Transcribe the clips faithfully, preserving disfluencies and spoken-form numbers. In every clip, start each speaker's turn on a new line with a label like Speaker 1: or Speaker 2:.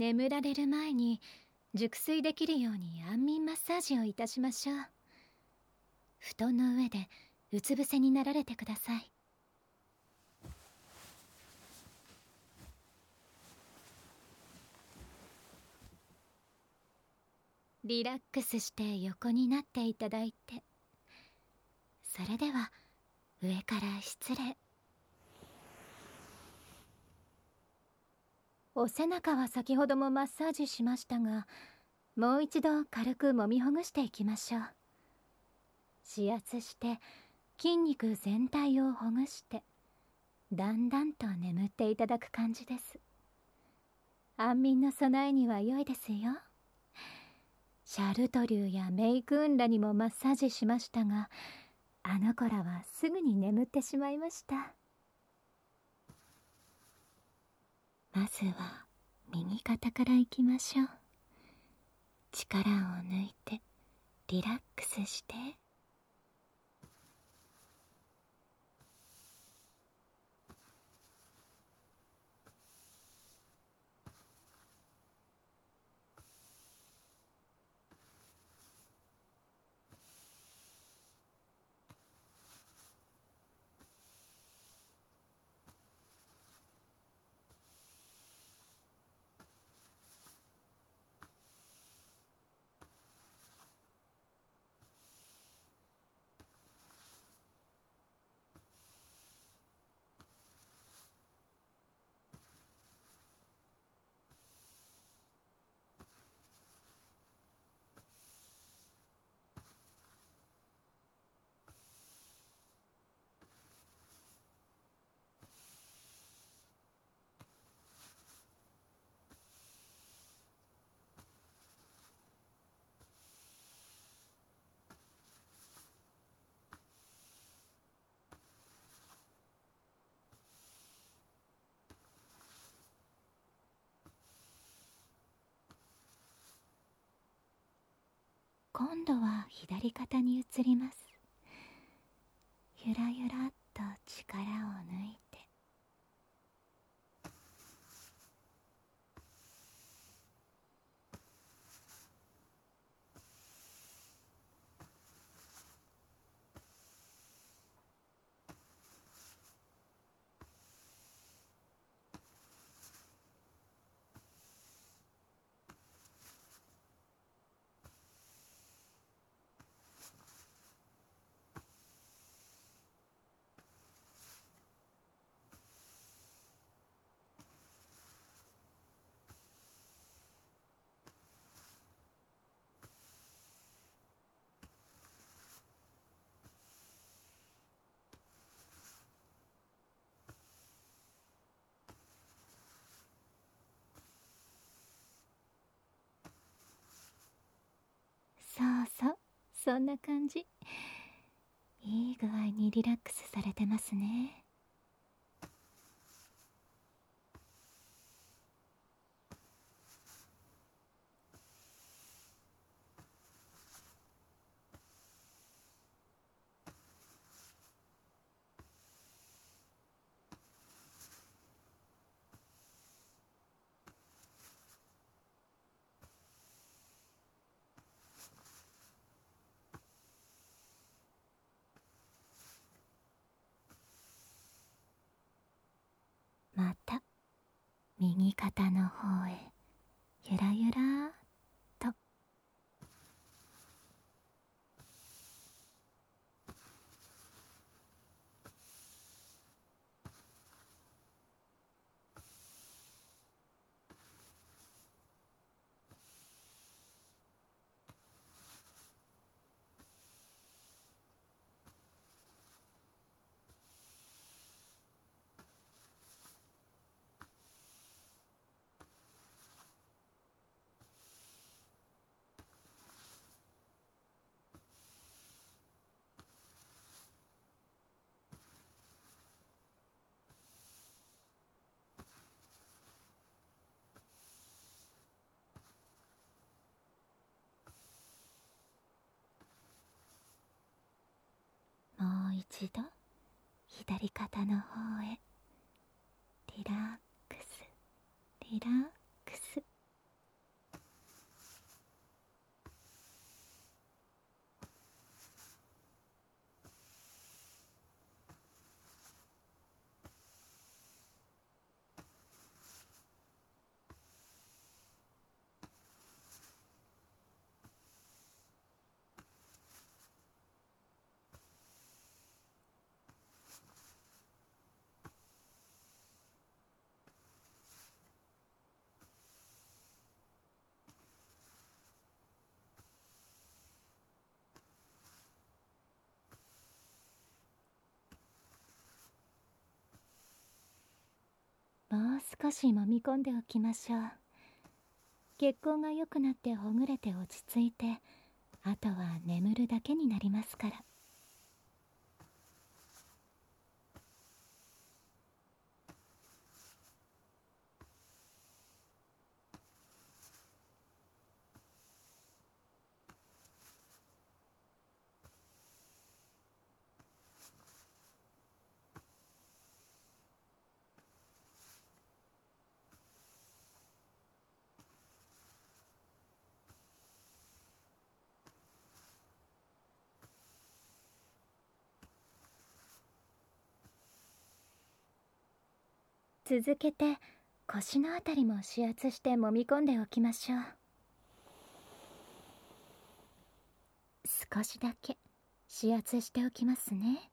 Speaker 1: 眠られる前に熟睡できるように安眠マッサージをいたしましょう。布団の上でうつ伏せになられてください。リラックスして横になっていただいて、それでは上から失礼。お背中は先ほどもマッサージしましたが、もう一度軽く揉みほぐしていきましょう。指圧して筋肉全体をほぐして、だんだんと眠っていただく感じです。安眠の備えには良いですよ。シャルトリューやメイクーンらにもマッサージしましたが、あの子らはすぐに眠ってしまいました。まずは右肩からいきましょう。力を抜いてリラックスして。今度は左肩に移ります。ゆらゆらっと力を抜いて、そうそう、そんな感じ。いい具合にリラックスされてますね。また右肩の方へゆらゆらーっと。もう一度左肩の方へリラックスリラックス。 もう少し揉み込んでおきましょう。血行が良くなってほぐれて落ち着いて、あとは眠るだけになりますから。続けて腰のあたりも指圧して揉み込んでおきましょう。少しだけ指圧しておきますね。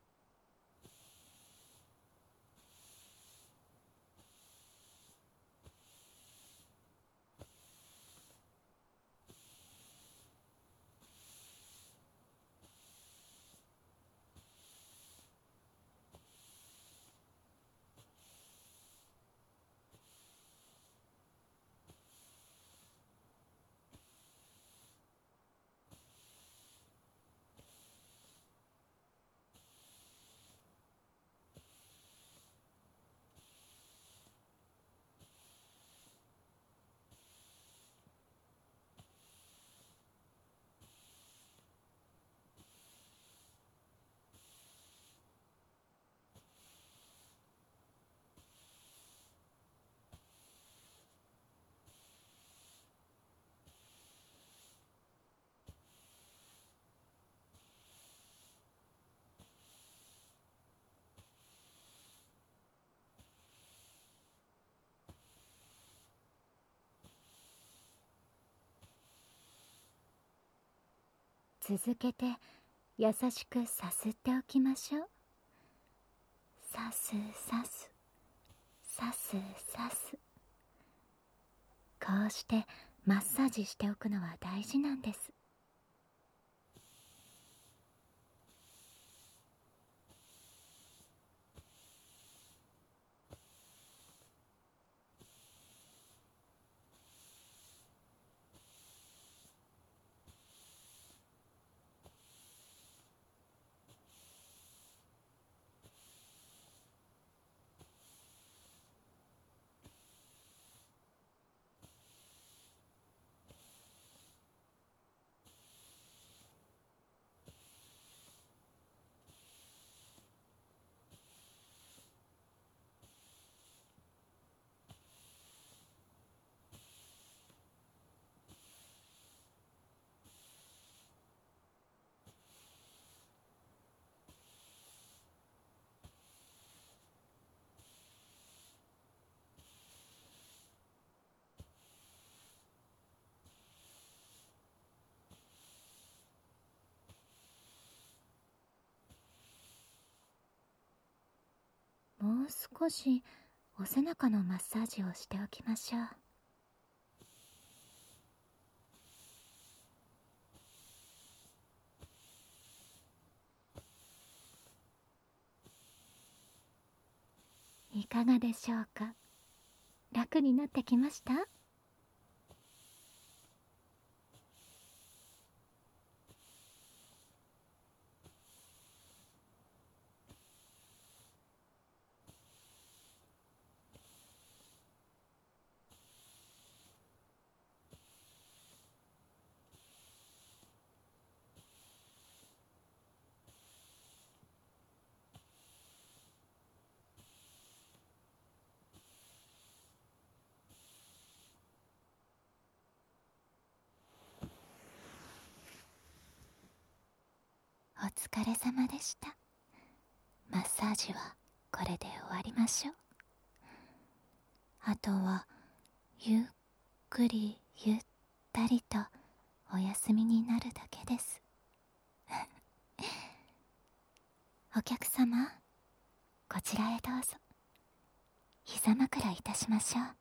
Speaker 1: 続けて優しくさすっておきましょう。さすさすさすさす。こうしてマッサージしておくのは大事なんです。もう少しお背中のマッサージをしておきましょう。いかがでしょうか。楽になってきました？お疲れ様でした。マッサージはこれで終わりましょう。あとはゆっくりゆったりとお休みになるだけです。お客様、こちらへどうぞ。膝枕いたしましょう。